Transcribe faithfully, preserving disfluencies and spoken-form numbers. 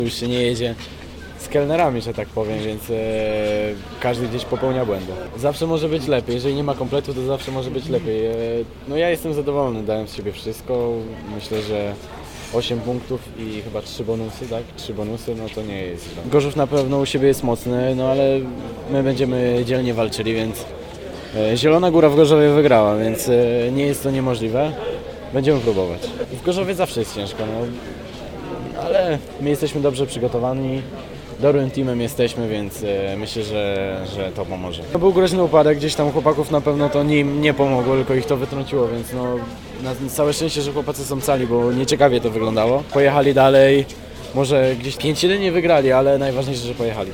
Już się nie jedzie z kelnerami, że tak powiem, więc e, każdy gdzieś popełnia błędy. Zawsze może być lepiej, jeżeli nie ma kompletu, to zawsze może być lepiej. E, no ja jestem zadowolony, dałem z siebie wszystko. Myślę, że osiem punktów i chyba trzy bonusy, tak? trzy bonusy, no to nie jest źle. Gorzów na pewno u siebie jest mocny, no ale my będziemy dzielnie walczyli, więc e, Zielona Góra w Gorzowie wygrała, więc e, nie jest to niemożliwe. Będziemy próbować. W Gorzowie zawsze jest ciężko, no, ale my jesteśmy dobrze przygotowani. Dobrym teamem jesteśmy, więc e, myślę, że, że to pomoże. To był groźny upadek, gdzieś tam chłopaków na pewno to nim nie pomogło, tylko ich to wytrąciło, więc no, na całe szczęście, że chłopacy są cali, bo nieciekawie to wyglądało. Pojechali dalej, może gdzieś pięć jeden nie wygrali, ale najważniejsze, że pojechali.